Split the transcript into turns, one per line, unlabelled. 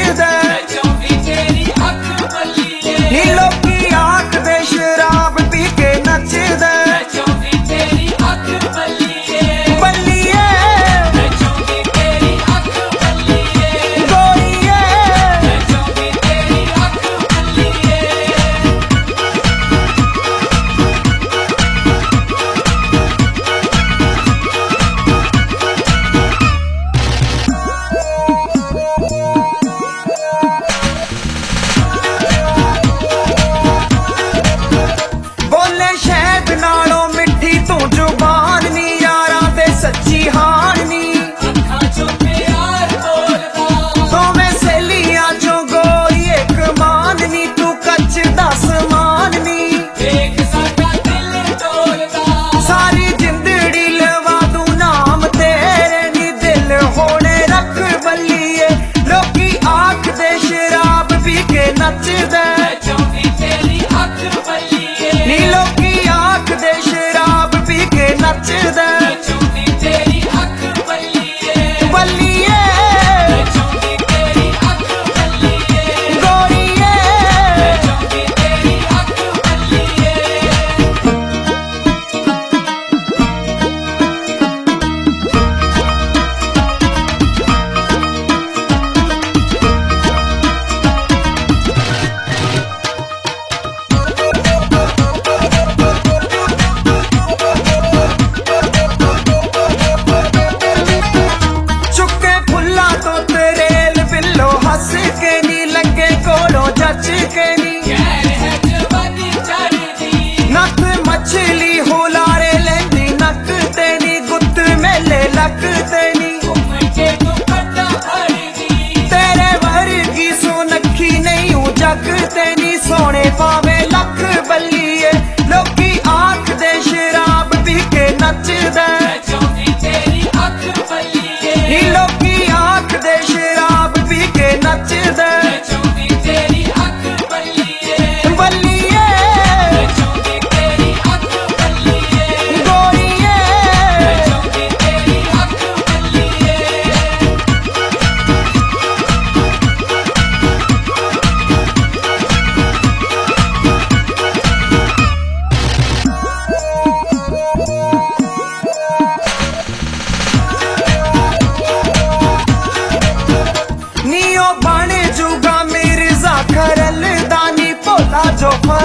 नचदा नी लोकी आखदे शराब पी के नचदा नी लोकी आखदे शराब पी के नचदा नक मछली हुलारे लेंदी नक तेनी गुत्त मेले लक तेनी तेरे वर्गी सोनखी नहीं हूं जग तेनी सोने पावे लख बल्लिए लोकी आखदे शराब पी के नचदा नी लोकी आखदे शराब पी के नचदा बन जूगा मिर्जा खरल दानी भोला जो